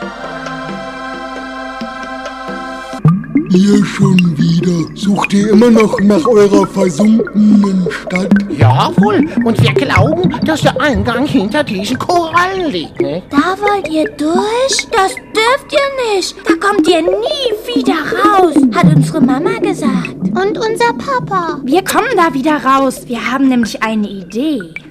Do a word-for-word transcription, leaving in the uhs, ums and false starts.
Ihr schon wieder? Sucht ihr immer noch nach eurer versunkenen Stadt? Jawohl, und wir glauben, dass der Eingang hinter diesen Korallen liegt, ne? Da wollt ihr durch? Das dürft ihr nicht. Da kommt ihr nie wieder raus, hat unsere Mama gesagt. Und unser Papa. Wir kommen da wieder raus. Wir haben nämlich eine Idee.